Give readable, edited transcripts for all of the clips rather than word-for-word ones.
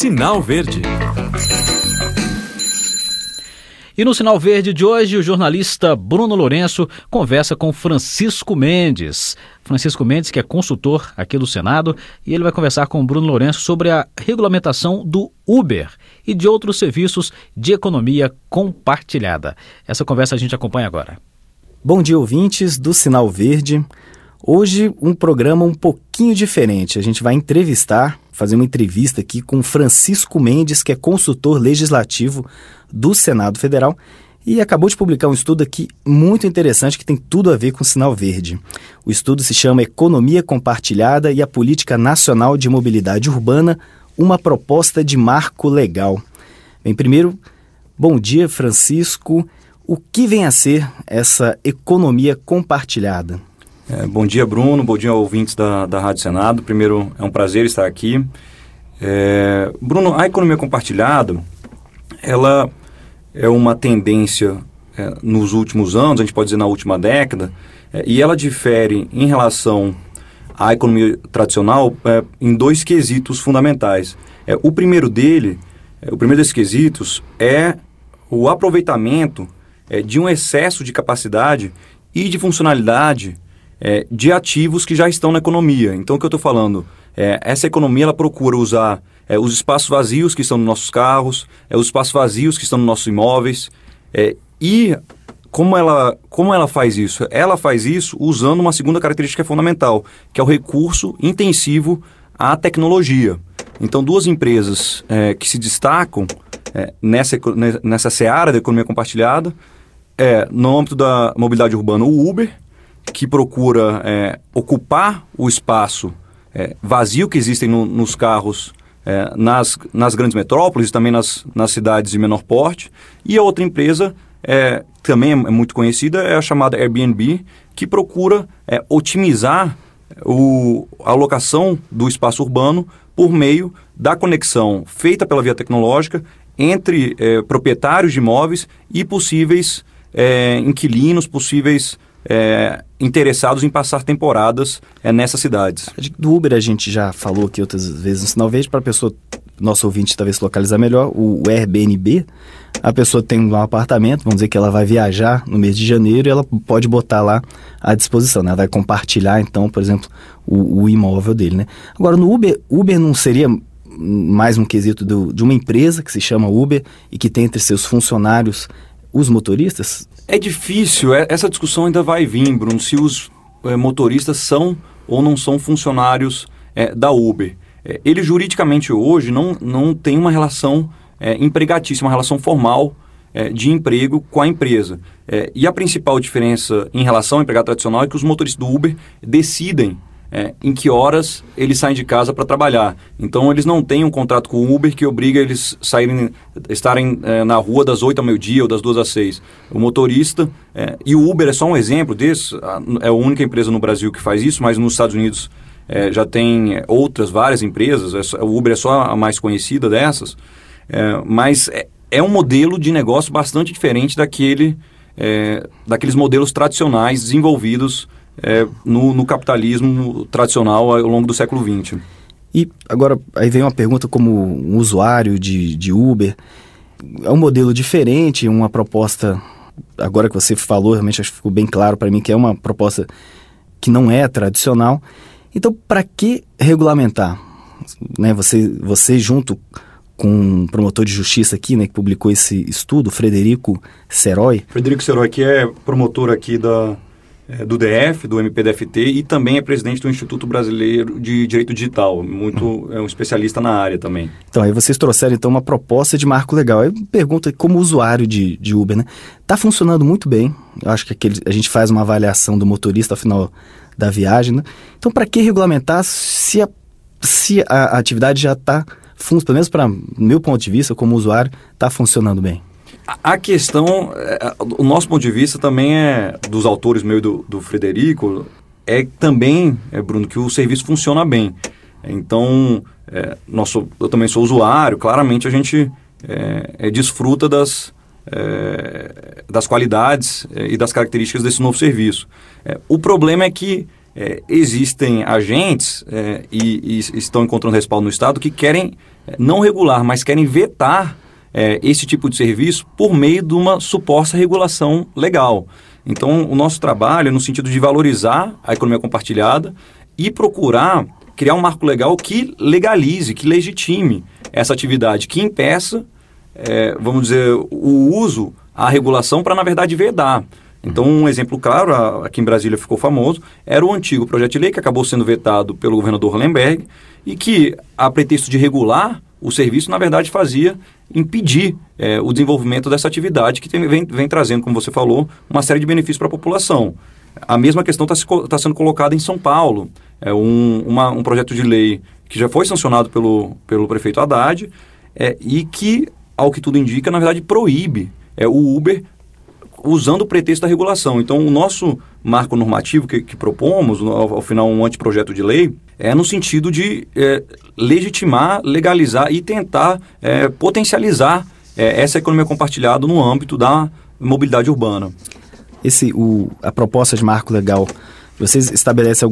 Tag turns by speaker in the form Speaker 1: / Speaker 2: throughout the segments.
Speaker 1: Sinal Verde.
Speaker 2: E no Sinal Verde de hoje, o jornalista Bruno Lourenço conversa com Francisco Mendes. Francisco Mendes, que é consultor aqui do Senado, e ele vai conversar com o Bruno Lourenço sobre a regulamentação do Uber e de outros serviços de economia compartilhada. Essa conversa a gente acompanha agora.
Speaker 3: Bom dia, ouvintes do Sinal Verde. Hoje um programa um pouquinho diferente. A gente vai fazer uma entrevista aqui com Francisco Mendes, que é consultor legislativo do Senado Federal e acabou de publicar um estudo aqui muito interessante que tem tudo a ver com o Sinal Verde. O estudo se chama Economia Compartilhada e a Política Nacional de Mobilidade Urbana, uma proposta de marco legal. Bem, primeiro, bom dia, Francisco. O que vem a ser essa economia compartilhada?
Speaker 4: Bom dia, Bruno. Bom dia, ouvintes da Rádio Senado. Primeiro, é um prazer estar aqui. Bruno, a economia compartilhada, ela é uma tendência nos últimos anos, a gente pode dizer na última década, e ela difere em relação à economia tradicional em dois quesitos fundamentais. O primeiro desses quesitos é o aproveitamento de um excesso de capacidade e de funcionalidade de ativos que já estão na economia. Então, o que eu estou falando? Essa economia ela procura usar os espaços vazios que estão nos nossos carros, os espaços vazios que estão nos nossos imóveis. E como ela faz isso? Ela faz isso usando uma segunda característica fundamental, que é o recurso intensivo à tecnologia. Então, duas empresas que se destacam nessa seara da economia compartilhada no âmbito da mobilidade urbana, o Uber, que procura ocupar o espaço vazio que existem nos carros nas grandes metrópoles, também nas cidades de menor porte. E a outra empresa, também é muito conhecida, é a chamada Airbnb, que procura otimizar a alocação do espaço urbano por meio da conexão feita pela via tecnológica entre proprietários de imóveis e possíveis inquilinos, possíveis interessados em passar temporadas nessas cidades.
Speaker 3: Do Uber a gente já falou aqui outras vezes no Sinal Verde, para a pessoa, nosso ouvinte talvez se localizar melhor, o Airbnb, a pessoa tem um apartamento, vamos dizer que ela vai viajar no mês de janeiro e ela pode botar lá à disposição, né? Ela vai compartilhar então, por exemplo, o imóvel dele, né? Agora no Uber não seria mais um quesito de uma empresa que se chama Uber e que tem entre seus funcionários os motoristas?
Speaker 4: É difícil, essa discussão ainda vai vir, Bruno, se os motoristas são ou não são funcionários da Uber. Ele juridicamente hoje não tem uma relação empregatícia, uma relação formal de emprego com a empresa. E a principal diferença em relação ao empregado tradicional é que os motoristas do Uber decidem em que horas eles saem de casa para trabalhar. Então, eles não têm um contrato com o Uber que obriga eles estarem na rua das 8 ao meio-dia ou das 2 às 6. O motorista, e o Uber é só um exemplo desse, é a única empresa no Brasil que faz isso, mas nos Estados Unidos já tem várias empresas, o Uber é só a mais conhecida dessas, mas é um modelo de negócio bastante diferente daqueles modelos tradicionais desenvolvidos no capitalismo tradicional ao longo do século XX.
Speaker 3: E agora, aí vem uma pergunta como um usuário de Uber. É um modelo diferente, uma proposta, agora que você falou, realmente acho que ficou bem claro para mim que é uma proposta que não é tradicional. Então, para que regulamentar? Né, você junto com um promotor de justiça aqui, né, que publicou esse estudo, Frederico Serói.
Speaker 4: Frederico Serói, que é promotor aqui do DF, do MPDFT, e também é presidente do Instituto Brasileiro de Direito Digital, é um especialista na área também.
Speaker 3: Então, aí vocês trouxeram então uma proposta de marco legal. Aí pergunta, como usuário de Uber, né? Está funcionando muito bem, eu acho que a gente faz uma avaliação do motorista ao final da viagem, né? Então, para que regulamentar se a atividade já está, pelo menos para meu ponto de vista, como usuário, está funcionando bem?
Speaker 4: A questão, o nosso ponto de vista também dos autores meio do Frederico, também, Bruno, que o serviço funciona bem. Então, eu também sou usuário, claramente a gente desfruta das qualidades e das características desse novo serviço. O problema é que existem agentes e estão encontrando respaldo no Estado que querem não regular, mas querem vetar esse tipo de serviço por meio de uma suposta regulação legal. Então, o nosso trabalho é no sentido de valorizar a economia compartilhada e procurar criar um marco legal que legalize, que legitime essa atividade, que impeça, vamos dizer, o uso, a regulação para, na verdade, vedar. Então, um exemplo claro, aqui em Brasília ficou famoso, era o antigo projeto de lei que acabou sendo vetado pelo governador Hollenberg e que, a pretexto de regular o serviço, na verdade, fazia impedir o desenvolvimento dessa atividade que vem trazendo, como você falou, uma série de benefícios para a população. A mesma questão está sendo colocada em São Paulo. Um projeto de lei que já foi sancionado pelo prefeito Haddad e que, ao que tudo indica, na verdade, proíbe o Uber usando o pretexto da regulação. Então, o nosso marco normativo que propomos, ao final, um anteprojeto de lei, é no sentido de legitimar, legalizar e tentar potencializar essa economia compartilhada no âmbito da mobilidade urbana.
Speaker 3: A proposta de marco legal, vocês estabelecem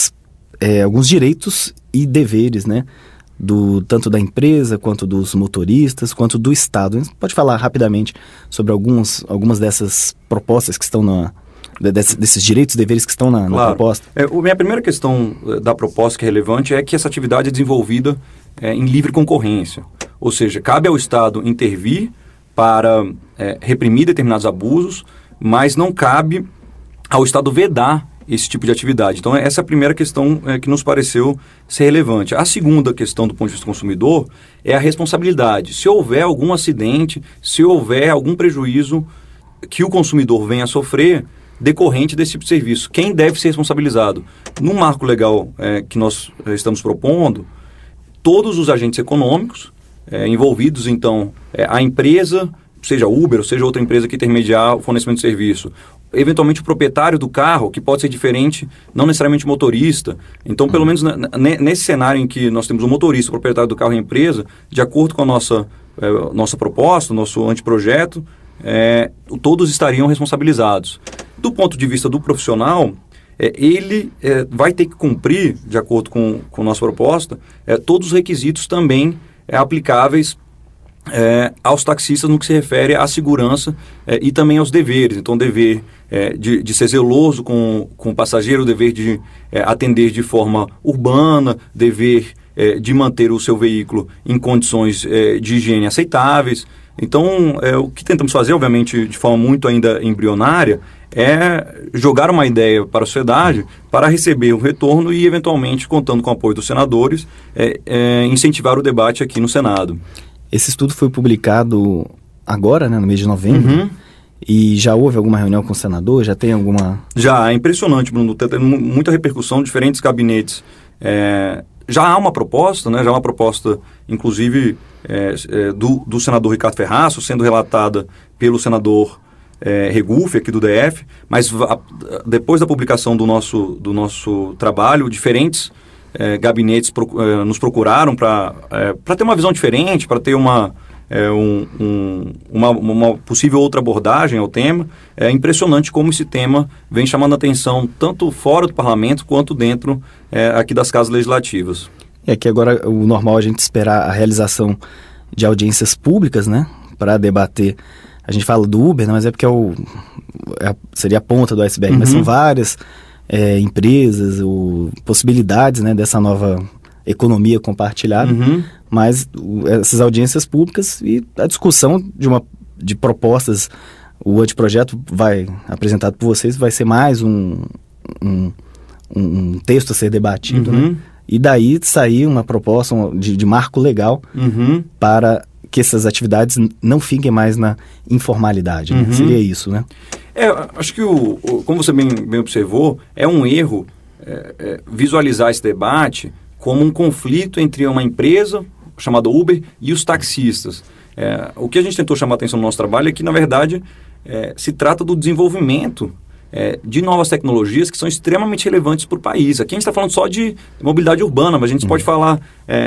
Speaker 3: alguns direitos e deveres, né? Tanto da empresa, quanto dos motoristas, quanto do Estado. Pode falar rapidamente sobre algumas dessas propostas que estão desses direitos e deveres que estão na proposta?
Speaker 4: Minha primeira questão da proposta que é relevante é que essa atividade é desenvolvida em livre concorrência. Ou seja, cabe ao Estado intervir para reprimir determinados abusos, mas não cabe ao Estado vedar esse tipo de atividade. Então, essa é a primeira questão que nos pareceu ser relevante. A segunda questão do ponto de vista do consumidor é a responsabilidade. Se houver algum acidente, se houver algum prejuízo que o consumidor venha a sofrer decorrente desse tipo de serviço, quem deve ser responsabilizado? No marco legal que nós estamos propondo, todos os agentes econômicos envolvidos, então, a empresa, seja Uber ou seja outra empresa que intermediar o fornecimento de serviço, eventualmente o proprietário do carro, que pode ser diferente, não necessariamente o motorista. Então, pelo menos nesse cenário em que nós temos o motorista, o proprietário do carro e a empresa, de acordo com a nossa proposta, o nosso anteprojeto, todos estariam responsabilizados. Do ponto de vista do profissional, ele vai ter que cumprir, de acordo com a nossa proposta, todos os requisitos também aplicáveis aos taxistas no que se refere à segurança e também aos deveres. Então, o dever de ser zeloso com o passageiro, o dever de atender de forma urbana, dever de manter o seu veículo em condições de higiene aceitáveis. Então, o que tentamos fazer, obviamente, de forma muito ainda embrionária, é jogar uma ideia para a sociedade para receber um retorno e, eventualmente, contando com o apoio dos senadores, incentivar o debate aqui no Senado.
Speaker 3: Esse estudo foi publicado agora, né, no mês de novembro,
Speaker 4: Uhum.
Speaker 3: E já houve alguma reunião com o senador? Já tem alguma...
Speaker 4: Já, é impressionante, Bruno, está tendo muita repercussão, diferentes gabinetes. Já há uma proposta, né, inclusive, do senador Ricardo Ferraço, sendo relatada pelo senador Regufe, aqui do DF, mas depois da publicação do nosso trabalho, diferentes gabinetes nos procuraram para ter uma visão diferente, para ter uma possível outra abordagem ao tema. É impressionante como esse tema vem chamando a atenção tanto fora do parlamento quanto dentro aqui das casas legislativas.
Speaker 3: Que agora o normal é a gente esperar a realização de audiências públicas, né, para debater. A gente fala do Uber, né, mas é porque seria a ponta do iceberg,
Speaker 4: Uhum.
Speaker 3: mas são várias empresas, possibilidades, né, dessa nova economia compartilhada,
Speaker 4: Uhum.
Speaker 3: mas essas audiências públicas e a discussão de propostas, o anteprojeto apresentado por vocês vai ser mais um texto a ser debatido,
Speaker 4: Uhum.
Speaker 3: né? E daí sair uma proposta de marco legal
Speaker 4: Uhum.
Speaker 3: para que essas atividades não fiquem mais na informalidade, né?
Speaker 4: Uhum.
Speaker 3: Seria isso, né?
Speaker 4: Acho que, como você bem observou, é um erro visualizar esse debate como um conflito entre uma empresa chamada Uber e os taxistas. O que a gente tentou chamar a atenção no nosso trabalho é que, na verdade, se trata do desenvolvimento de novas tecnologias que são extremamente relevantes para o país. Aqui a gente está falando só de mobilidade urbana, mas a gente pode falar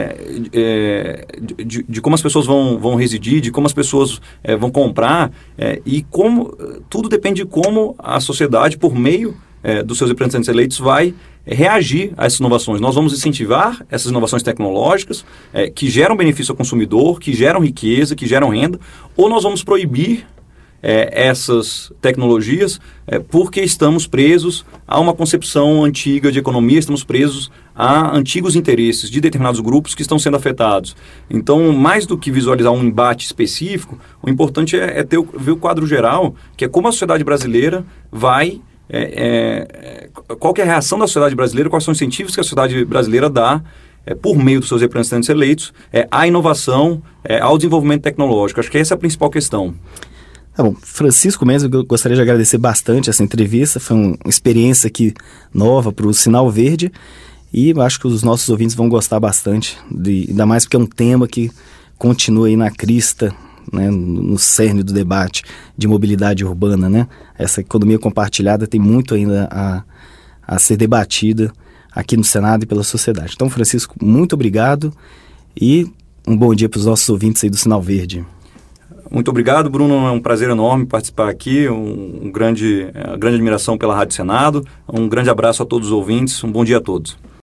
Speaker 4: de como as pessoas vão residir, de como as pessoas vão comprar, e como tudo depende de como a sociedade, por meio dos seus representantes eleitos, vai reagir a essas inovações. Nós vamos incentivar essas inovações tecnológicas que geram benefício ao consumidor, que geram riqueza, que geram renda, ou nós vamos proibir essas tecnologias porque estamos presos a uma concepção antiga de economia, estamos presos a antigos interesses de determinados grupos que estão sendo afetados. Então, mais do que visualizar um embate específico, o importante é ver o quadro geral, que é como a sociedade brasileira vai... qual que é a reação da sociedade brasileira, quais são os incentivos que a sociedade brasileira dá por meio dos seus representantes eleitos à inovação, ao desenvolvimento tecnológico. Acho que essa é a principal questão.
Speaker 3: Tá bom, Francisco Mendes, eu gostaria de agradecer bastante essa entrevista, foi uma experiência aqui nova para o Sinal Verde e acho que os nossos ouvintes vão gostar bastante, ainda mais porque é um tema que continua aí na crista, né, no cerne do debate de mobilidade urbana, né? Essa economia compartilhada tem muito ainda a ser debatida aqui no Senado e pela sociedade. Então, Francisco, muito obrigado e um bom dia para os nossos ouvintes aí do Sinal Verde.
Speaker 4: Muito obrigado, Bruno. É um prazer enorme participar aqui. Grande admiração pela Rádio Senado. Um grande abraço a todos os ouvintes. Um bom dia a todos.